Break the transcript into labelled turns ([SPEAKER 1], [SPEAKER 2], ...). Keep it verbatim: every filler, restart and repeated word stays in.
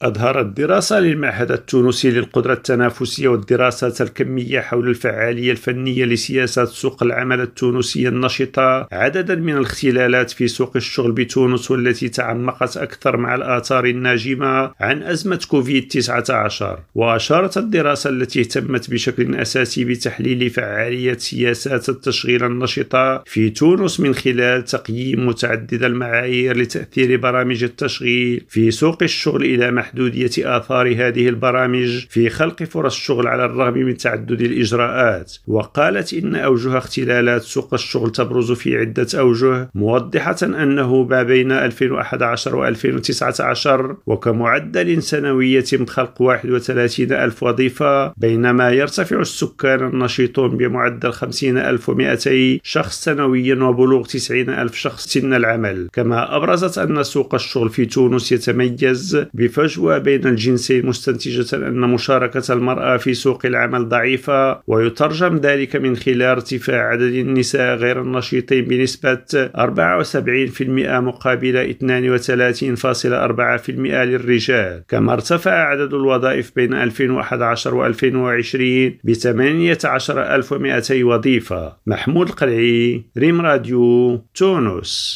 [SPEAKER 1] أظهرت دراسة للمعهد التونسي للقدرة التنافسية والدراسات الكمية حول الفعالية الفنية لسياسات سوق العمل التونسية النشطة عددا من الاختلالات في سوق الشغل بتونس، والتي تعمقت أكثر مع الآثار الناجمة عن أزمة كوفيد تسعة عشر. وأشارت الدراسة التي اهتمت بشكل أساسي بتحليل فعالية سياسات التشغيل النشطة في تونس من خلال تقييم متعدد المعايير لتأثير برامج التشغيل في سوق الشغل إلى محدودية آثار هذه البرامج في خلق فرص شغل على الرغم من تعدد الإجراءات. وقالت إن أوجه اختلالات سوق الشغل تبرز في عدة أوجه، موضحة أنه ما بين ألفين وأحد عشر و ألفين وتسعة عشر وكمعدل سنوي يتم خلق واحد وثلاثين ألف وظيفة، بينما يرتفع السكان النشيطون بمعدل خمسين ألف ومئتي شخص سنويا وبلوغ تسعين ألف شخص سن العمل. كما أبرزت أن سوق الشغل في تونس يتميز بفجوة بين الجنسين، مستنتجة أن مشاركة المرأة في سوق العمل ضعيفة، ويترجم ذلك من خلال ارتفاع عدد النساء غير النشيطين بنسبة أربعة وسبعين بالمئة مقابل اثنين وثلاثين فاصلة أربعة بالمئة للرجال. كما ارتفع عدد الوظائف بين ألفين وأحد عشر و ألفين وعشرين ب ثمانية عشر ألف ومئتي وظيفة. محمود القلعي، ريم راديو، تونس.